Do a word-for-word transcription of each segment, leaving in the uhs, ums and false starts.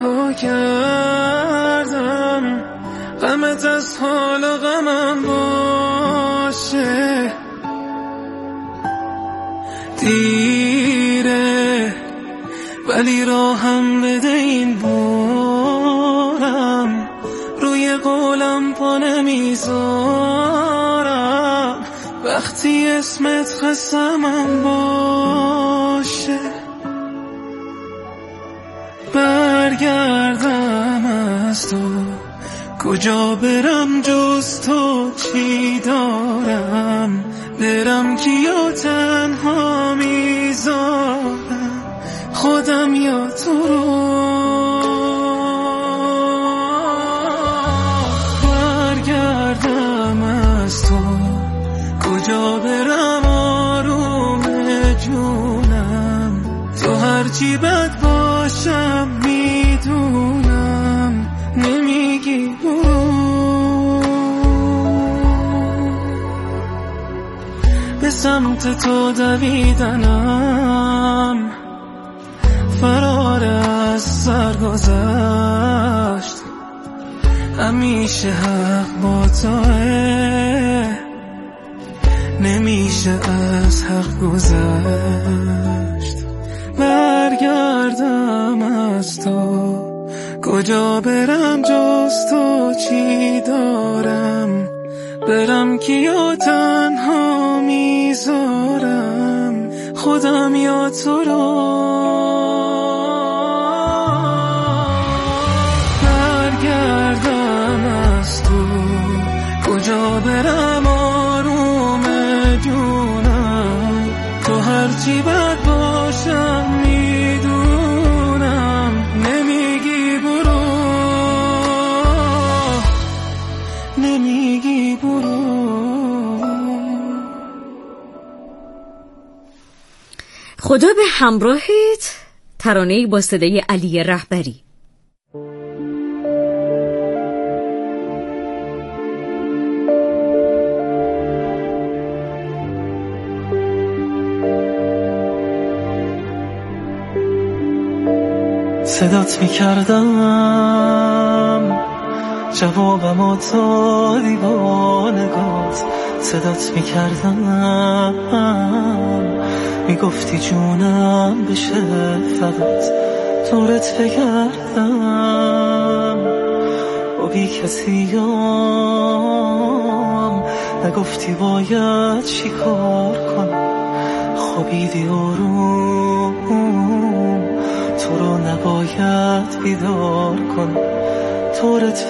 کردم غمت از حال غمم باشه، دیره ولی راهم بده این بارم، روی قولم پا نمیذارم وقتی اسمت قسمم باشه. برگردم از تو کجا برم جز تو، چی دارم برم کیا تنها میذارم خودم یا تو رو. برگردم از تو کجا برم آروم جونم، تو هرچی بد باشم میدونم نمیگی برو. به سمت تو دویدنم فرار از سر گذشت، همیشه حق با توه نمیشه از حق گذشت. برگردم از تو کجا برم جز تو، چی دارم برم کیا تنها میذارم خودم یا تو رو. برگردم از تو کجا برم آروم جونم، تو هرچی بد باشم میدونم نمیگی برو، نمیگی برو. خدا به همراهت، ترانه‌ای با صدای علی رهبری. صدات میکردم جوابم و تو دیوانگات، صدات میکردم میگفتی جونم بشه فقط دورت بگردم، با بی کسیم نگفتی باید چی کار کنم، خوابیدی آروم تو رو نباید بیدار کنم دورت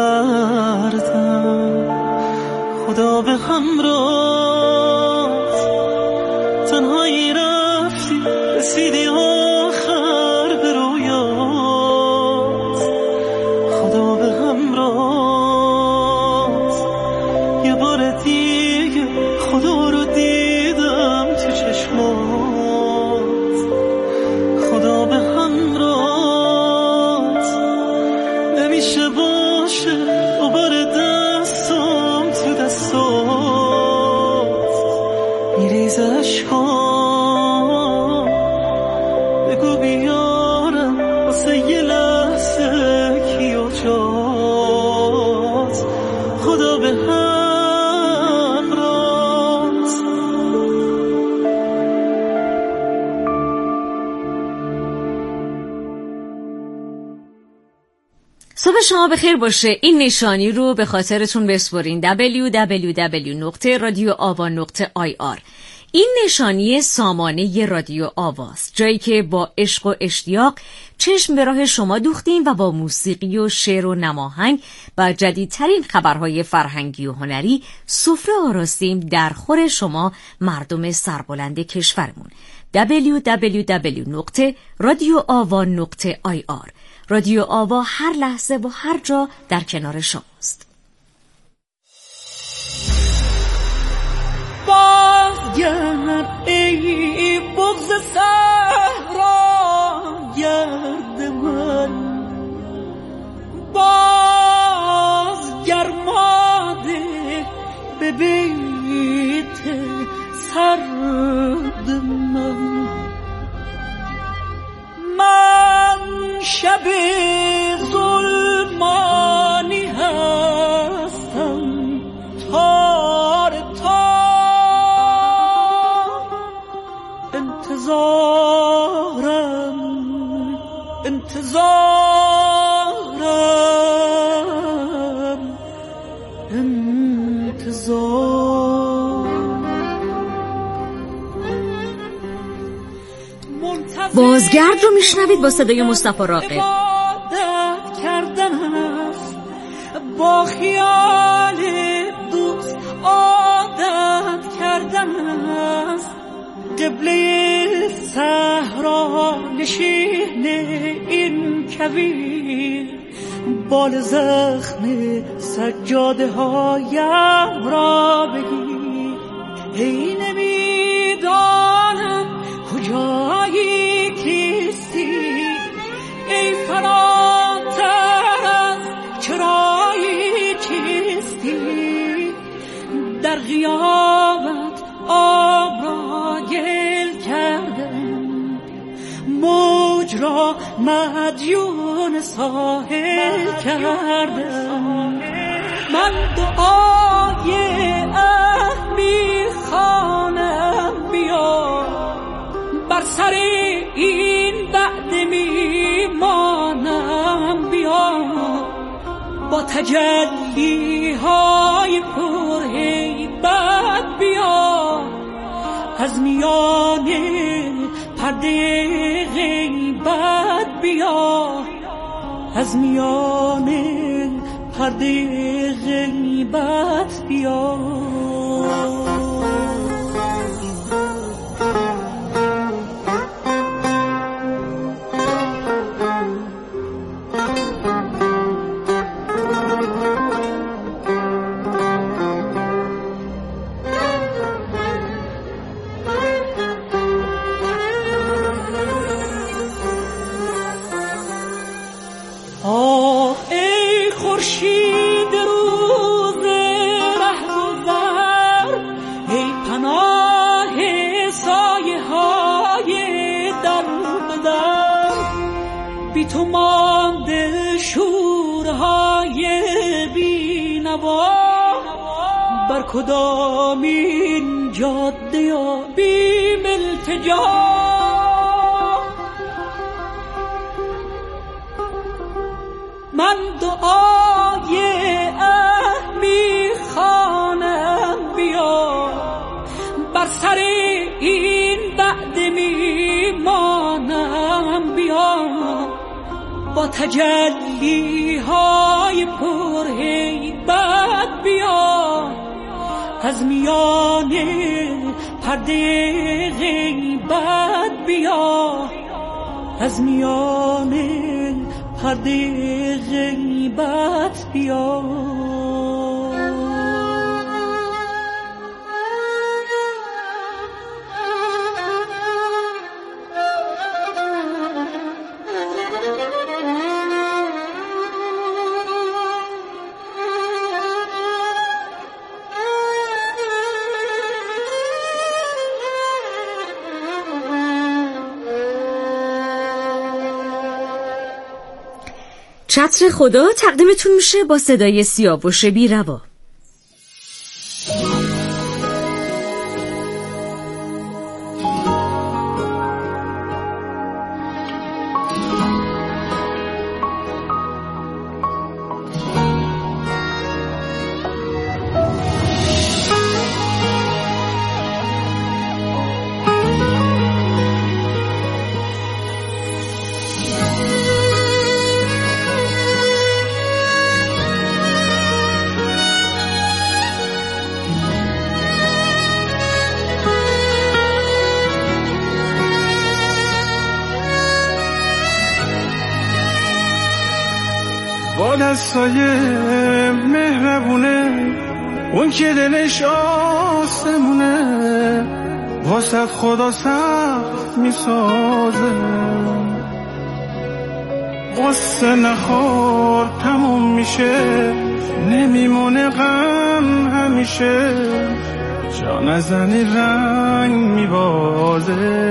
بگردم. خدا به همراه تنهایی رفتی رسیدی آخر به رویات، خدا به همراه یه بار دیگه خدا رو دیدم تو چشمات، خدا به همراه نمیشه باشه دوباره دستم تو دستات میریزه اشکام، بگو بیارم واسه یه لحظه کیو جات، خدا به همراه. صبح شما بخیر باشه. این نشانی رو به خاطرتون بسپرین دبلیو دبلیو دبلیو دات رادیو آوا دات آی آر. این نشانی سامانه رادیو آواست، جایی که با عشق و اشتیاق چشم به راه شما دوختیم و با موسیقی و شعر و نماهنگ و جدیدترین خبرهای فرهنگی و هنری سفره آراستیم در خور شما مردم سربلند کشورمون. دبلیو دبلیو دبلیو دات رادیو آوا دات آی آر. رادیو آوا هر لحظه و هر جا در کنار شماست. بازگرد ای بغض صحرا گرد من، بازگرماده به بیت سرد من، من شب انتظارم انتظار بازگرد رو میشنوید با صدای مصطفی راغب. عبادت کردن است با خیال دوست عادت کردن است قبله صحرا نشین این کویر بال زخم سجاده هایم را بگیر ای نمیدانم کجایی کیستی ای فراتر از چرایی چیستی در غیابت آب را گل کردم موج را مدیون ساحل کردم من دعای اه میخوانم بیا بر سر این بعد میمانم بیا با تجلی های پر هیبت بیا از میان پرده غیبت بیا از میان پرده غیبت بیا آه ای خورشید روز رهگذر ای پناه سایه های در بدر بی تو مانده شورهای بی نوا بر کدامین جاده یا بیم التجا من دعای اه میخوانم بیا بر سر این بعد میمانم بیا با تجلی های پر هیبت بیا از میان پرده غیبت بیا از میان پرده غیبت بیا چتر خدا تقدیمتون میشه با صدای سیاوش بی‌روا. با دستای مهربونه اون که دلش آسمونه واسه خدا سخت میسازه قصه نخور تموم میشه نمیمونه غم همیشه جا نزنی رنگ میبازه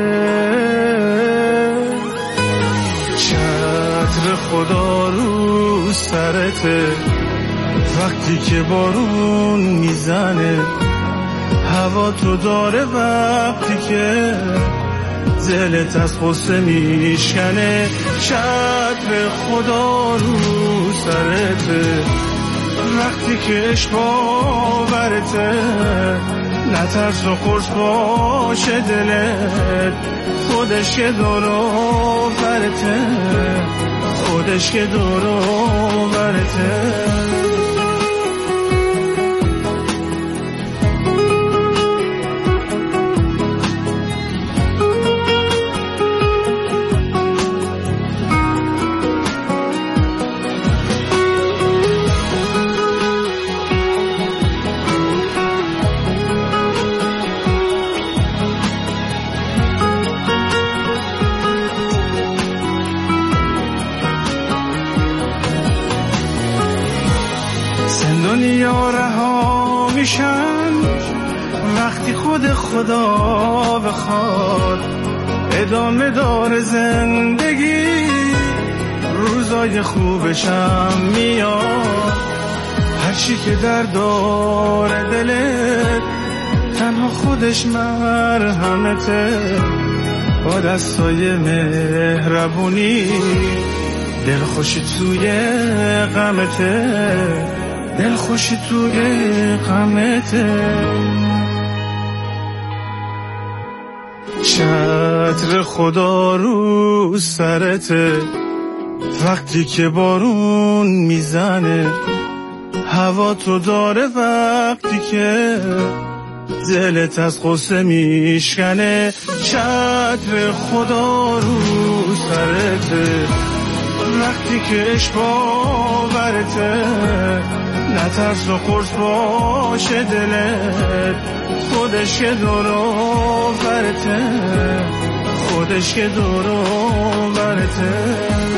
چتر خدا رو سرته وقتی که بارون میزنه هوا تو داره وقتی که دلت از غصه میشکنه، چتر خدا رو سرته وقتی که عشق باورته، نترس و قرص باشه دلت، خودش که دورو برته، خودش که دورو برته. دنیا رها میشن وقتی خود خدا بخواد، ادامه دار زندگی روزای خوبشم میاد، هرچی که در داره دلت تنها خودش مرهمته، با دستای مهربونی دل خوشی توی غمته، دل خوشی توی غمته. چتر خدا رو سرته وقتی که بارون میزنه، هوا تو داره وقتی که دلت از غصه میشکنه، چتر خدا رو سرته وقتی که عشق باورته، نترس و قرص باشه دلت، خودش که دورو برته، خودش که دورو برته.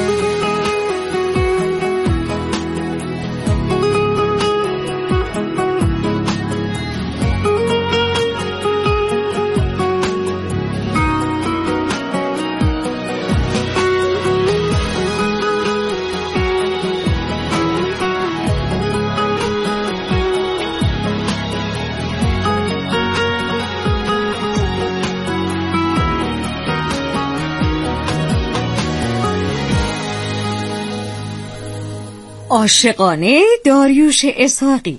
عاشقانه داریوش اسحاقی.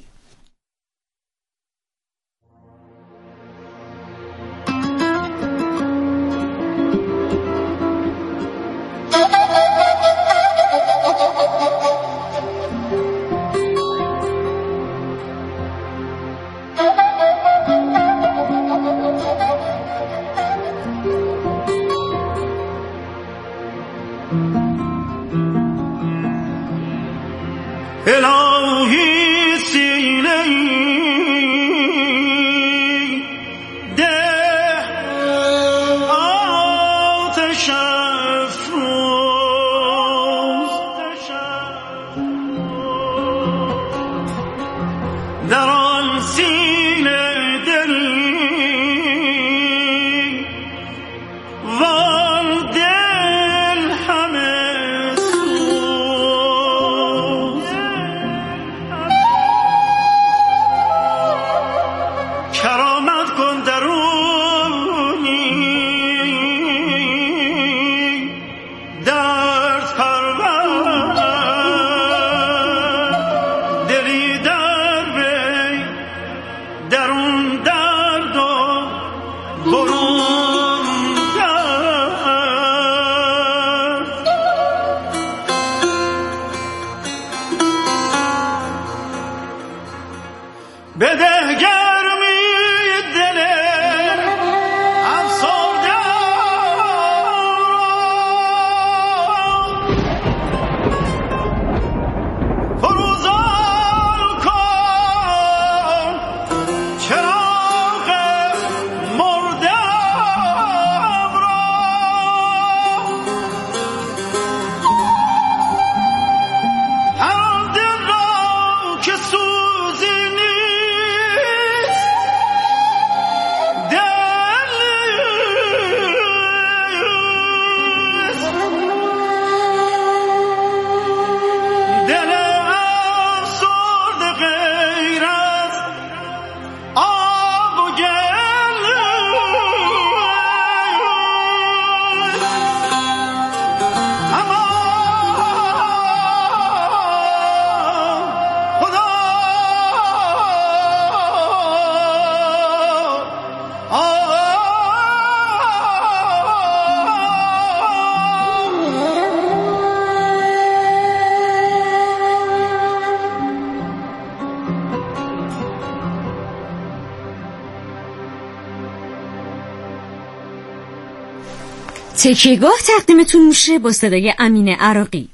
الهی سینه‌ای ده آتش افروز، در آن سینه دلی وان دل همه کرامت کن درونی درد پرور، دلی در وی درون درد و برون درد. بده که سوزی تکیهگاه تقدیمتون میشه با صدای امین عراقی.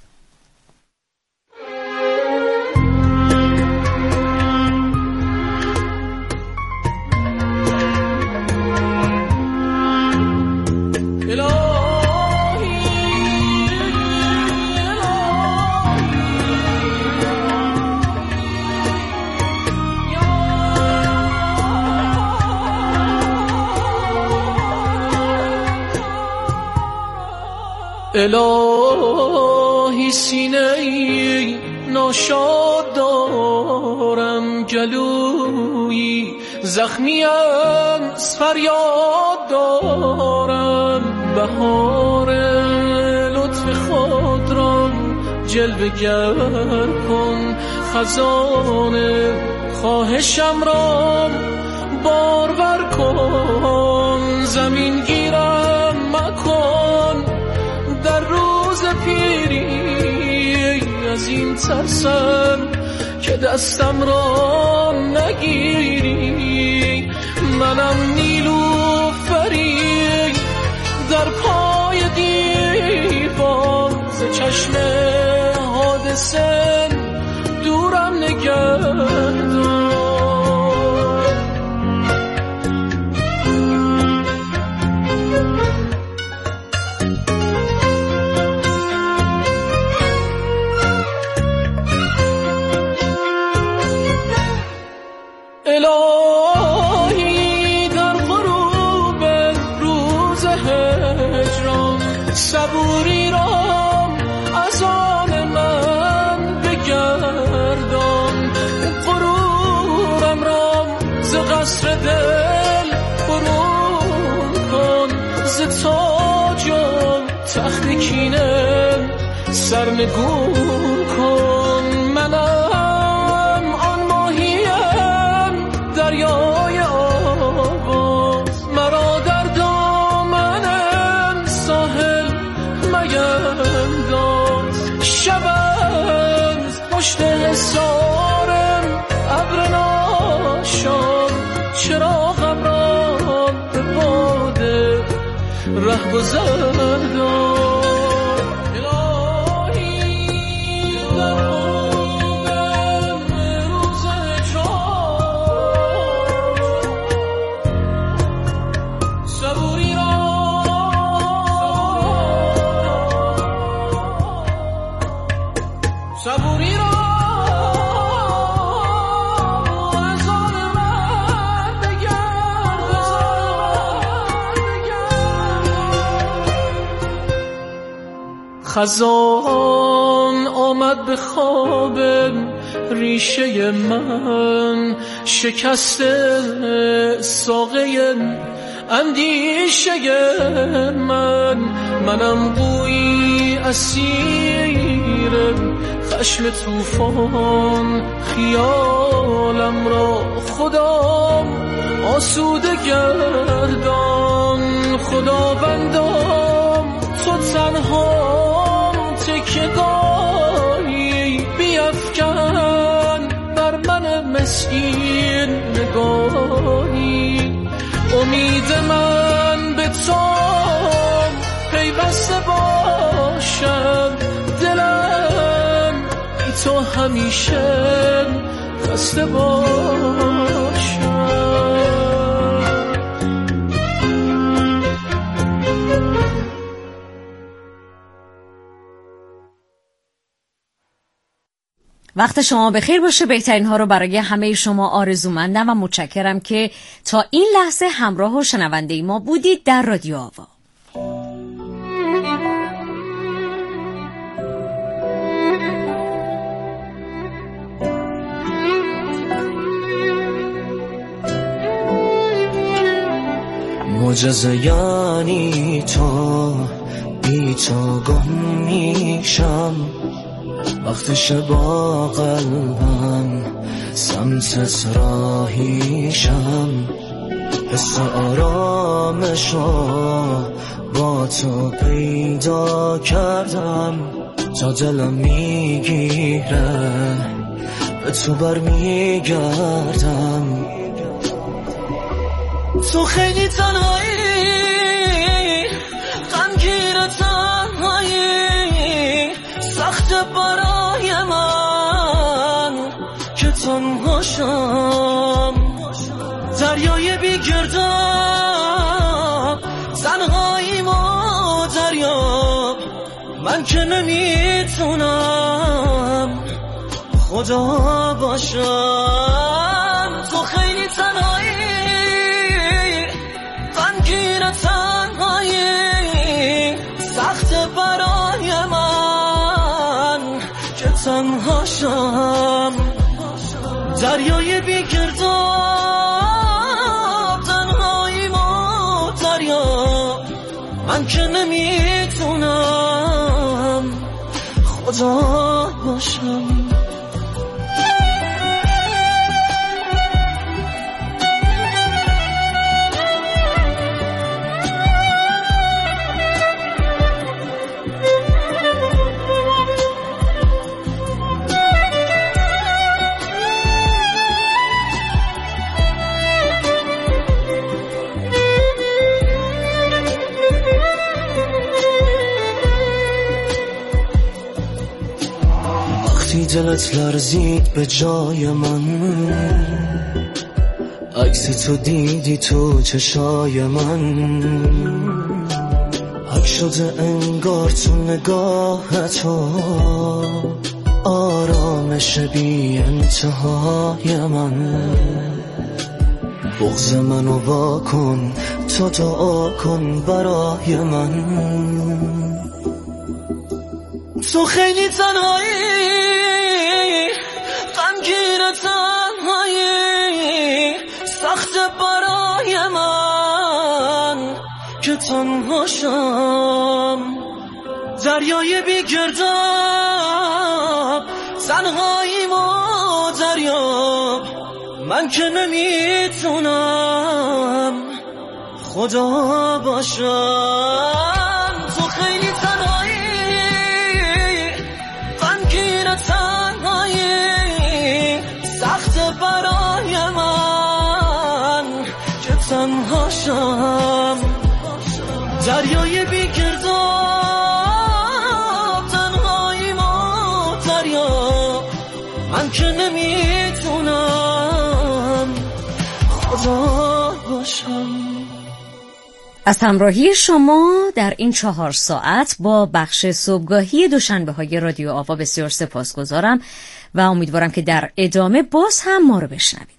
الهی سینه‌ای ناشاد دارم، گلویی زخمی از فریاد دارم. بهار لطف خود را جلوه گر کن، خزان خواهشم را بارور کن. زمین گیرم مکن در روز پیری، از این ترسم که دستم را نگیری. منم نیلوفری در پای دیوار، ز چشم حادثه دورم نگردان. الهی در غروب روز هجران، صبوری را از آن من بگردان. غرورم را ز قصر دل برون کن، ز تاج و تخت کینه سرنگون کن. منم آن ماهیم دریای آواز، مرا در دامن ساحل مینداز. شب از پشت حصارم ابر ناشام، چراغم را به باده رهگذر داد. خزان آمد به خواب ریشه من، شکسته ساقه اندیشه من. منم گویی اسیر خشم طوفان، خیالم را خدا آسوده گردان. خداوندم تو تنها تکیه‌گاهی، بیفکن بر من مسکین نگاهی. امید من به تو پیوسته باشد، دلم بی تو همیشه خسته باشد. وقت شما بخیر باشه. بهترین ها رو برای همه شما آرزومندم و متشکرم که تا این لحظه همراه و شنونده ما بودید در رادیو آوا. معجزه یعنی تو، بی تو گم میشم. وقتش با قلبم سمتت راهیشم. حس آرامشو با تو پیدا کردم، تا دلم میگیره به تو بر میگردم. تو خیلی تنهایی، غمگین برای من که تنهاشم، دریای بی گرداب، تنهاییم و دریا، من که نمیتونم خدا باشم. تو خیلی تنهایی، غمگین تنهایی، سخت برای من که تنهاشم، دریای بی گرداب، تنهاییم و دریا، من که نمیتونم خدا باشم. دلت لرزید به جای من، عکس تو دیدی تو چشای من، حک شده انگار تو نگاه تو، آرامش بی انتهای من. بغض منو واکن، تو دعا کن برای من. تو خیلی تنهایی، غمگین تنهایی، سخت برای من که تنهاشم، دریای بی گرداب، تنهاییم و دریاب، من که نمیتونم خدا باشم. تو خیلی تنهایی، غمگین تنهایی، سخت برای من که تنهاشم، دریای بی گرداب، تنهاییم و دریا، من که نمیتونم خدا باشم. از همراهی شما در این چهار ساعت با بخش صبحگاهی دوشنبه های رادیو آوا بسیار سپاسگزارم و امیدوارم که در ادامه باز هم ما رو بشنوید.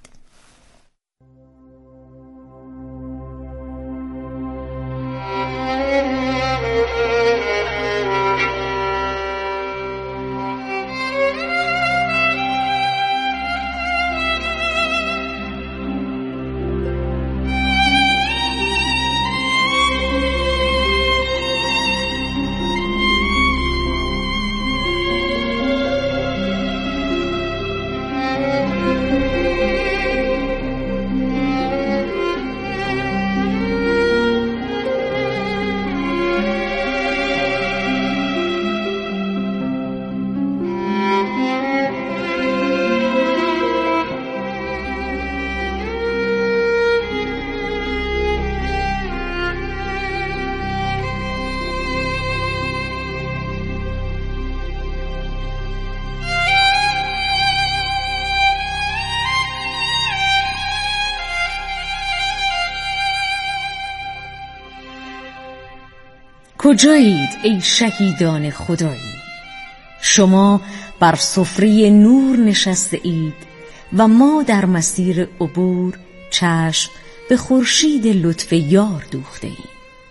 کجایید ای شهیدان خدایی؟ شما بر سفره نور نشسته اید و ما در مسیر عبور چشم به خورشید لطف یار دوخته ایم.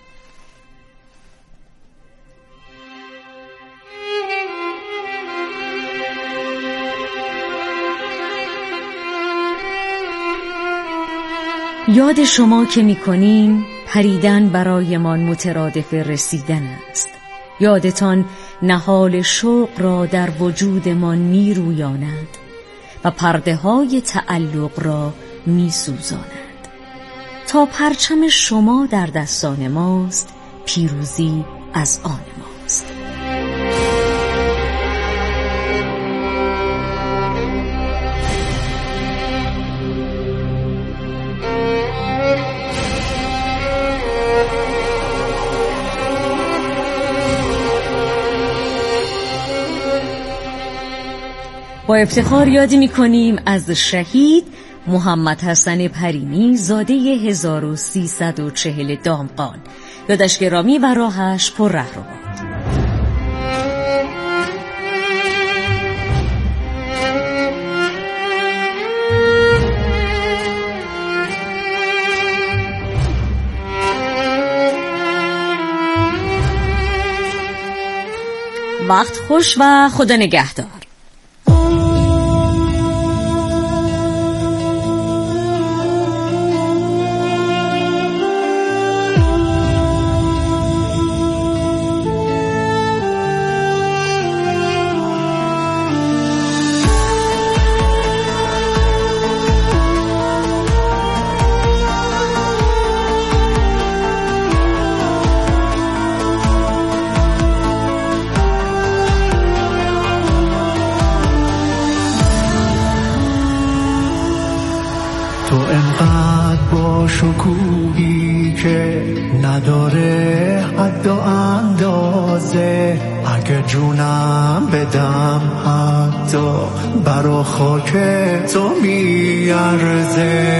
یاد شما که می‌کنیم پریدن برایمان مترادف رسیدن است. یادتان نهال شوق را در وجودمان می‌رویاند و پرده های تعلق را می‌سوزاند. تا پرچم شما در دستان ماست، پیروزی از آن ماست. با افتخار یاد می‌کنیم از شهید محمد حسن پرینی زاده هزار و سیصد و چهل دامغان. یادش گرامی و راهش پر ره رو باد. وقت خوش و خدا نگهدار. تو انقدر با شکوهی که نداره حد و اندازه، اگه جونم بدم حتی برا خاک تو میارزه.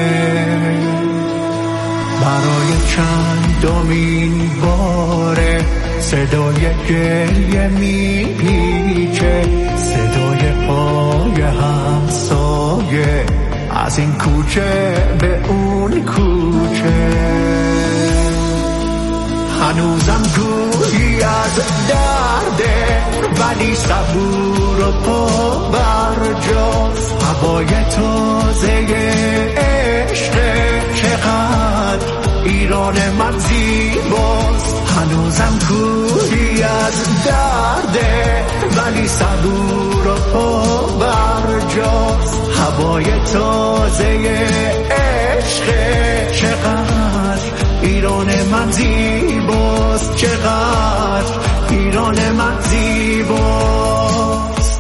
برای چندمین باره صدای گریه میپیچه، صدای پای همسایه از این کوچه به اون کوچه. هنوزم گویی از درده ولی صبور و پا برجاست. هوای تازه عشق چقدر ایران من زیباست. هنوزم گویی از درده ولی صبور و پا برجاست. هوای تازه عشق چقدر ایران من زیباست، چقدر ایران من زیباست.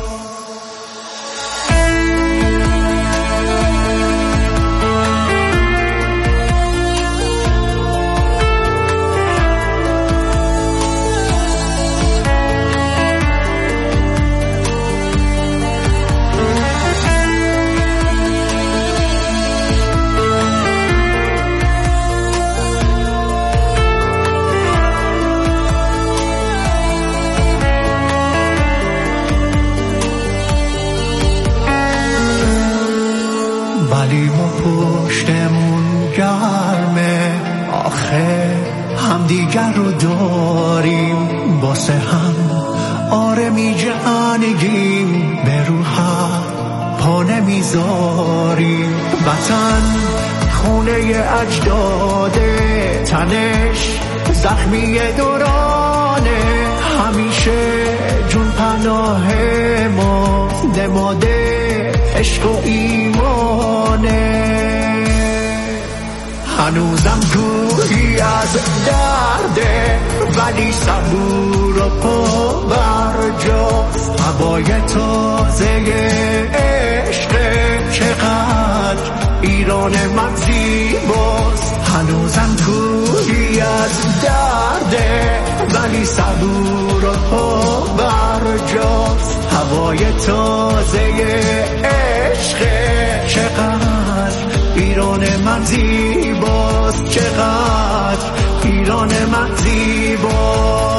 ولی ما پشتمون گرمه، آخه هم دیگر رو داریم، واسه هم آره می جهانگیم، به روحت پا نمیذاریم. وطن خونه اجداده، تنش زخمی دورانه، همیشه جون پناه ما، نماده عشق و ایمانه. هنوزم گویی از درده ولی صبور و پا برجاست. هوای تازه عشق چقدر ایران من زیباست. هنوزم گویی از درده ولی صبور و پا برجاست. هوای تازه عشق چقدر ایران من زیباست، چقدر ایران من زیباست.